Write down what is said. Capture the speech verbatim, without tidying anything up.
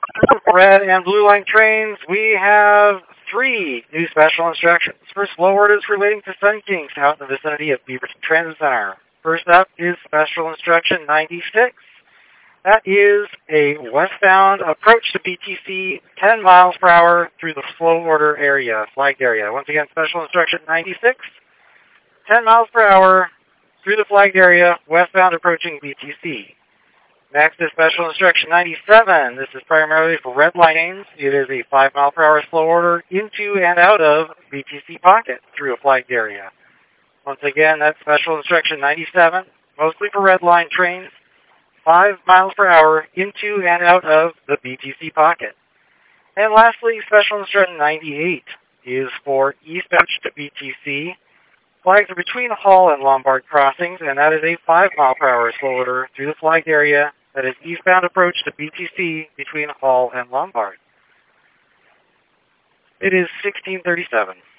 Red and blue line trains, we have three new special instructions. First, slow orders relating to Sun Kings out in the vicinity of Beaverton Transit Center. First up is special instruction ninety-six. That is a westbound approach to B T C, ten miles per hour through the slow order area, flagged area. Once again, special instruction ninety-six, ten miles per hour through the flagged area, westbound approaching B T C. Next is special instruction ninety-seven. This is primarily for red lanes. It is a five mile per hour slow order into and out of B T C pocket through a flagged area. Once again, that's special instruction ninety-seven, mostly for red line trains, five miles per hour into and out of the B T C pocket. And lastly, special instruction ninety-eight is for eastbound to B T C. Flags are between Hall and Lombard crossings, and that is a five mile per hour slow order through the flagged area. That is eastbound approach to B T C between Hall and Lombard. It is sixteen thirty-seven.